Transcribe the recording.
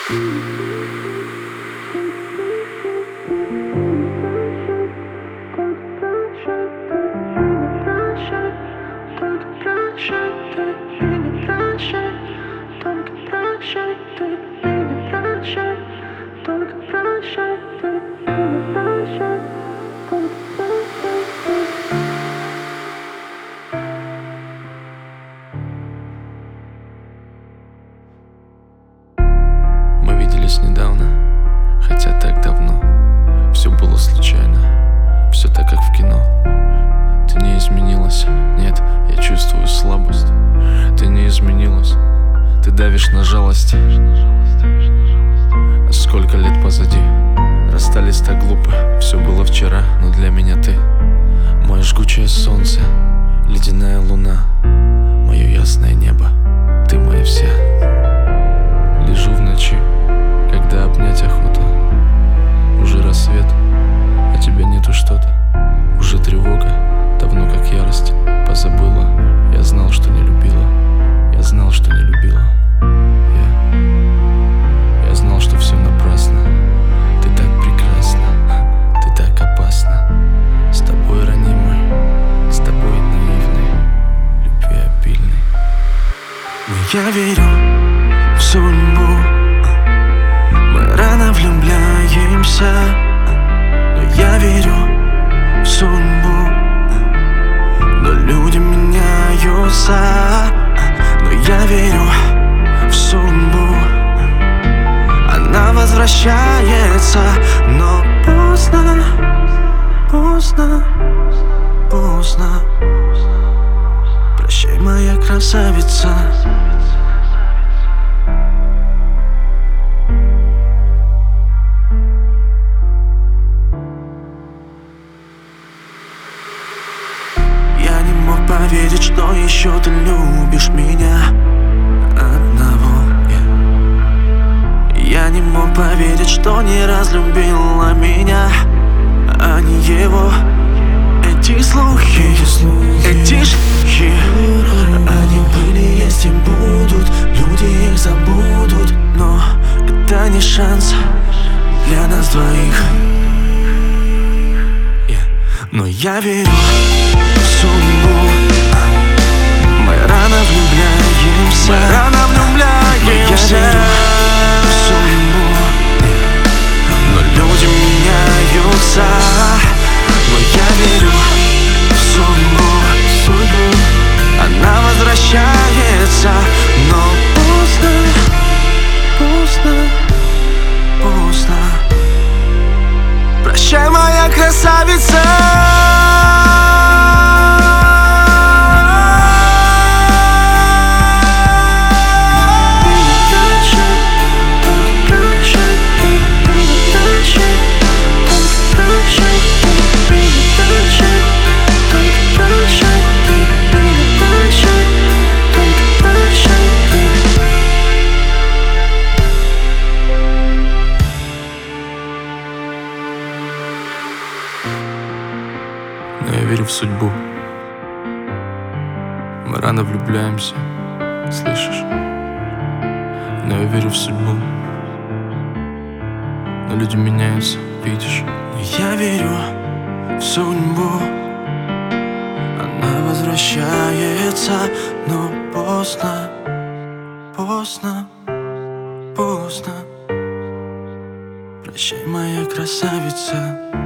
Мы виделись недавно, хотя так давно. Все было случайно, все так, как в кино. Ты не изменилась, нет, я чувствую слабость. Ты не изменилась, ты давишь на жалость. Сколько лет позади, расстались так глупо. Все было вчера, но для меня ты мое жгучее солнце, ледяная луна, мое ясное небо, ты моя вся. Лежу в ночи, когда обнять охота. Уже рассвет, а тебя нету что-то. Уже тревога, давно как ярость позабыла. Я знал, что не любила, я знал, что не любила. Я знал, что все напрасно. Ты так прекрасна, ты так опасна. С тобой ранимой, с тобой наивной, любви обильной. Но я верю в судьбу. Мы рано влюбляемся, но я верю в судьбу. Но люди меняются, но я верю в судьбу. Она возвращается, но поздно, поздно, поздно. Прощай, моя красавица. Я не мог поверить, что еще ты любишь меня одного. Я не мог поверить, что не разлюбила меня, а не его. Эти слухи, эти шутки, они были, есть и будут. Люди их забудут, но это не шанс для нас двоих. Но я верю в судьбу. Мы рано влюбляемся, мы рано влюбляемся. Я верю в судьбу. Но люди меняются. Но я верю в судьбу. Она возвращается, но поздно, поздно, поздно. Прощай, моя красавица. Но я верю в судьбу. Мы рано влюбляемся, слышишь? Но я верю в судьбу. Но люди меняются, видишь? Я верю в судьбу. Она возвращается, но поздно, поздно, поздно. Прощай, моя красавица.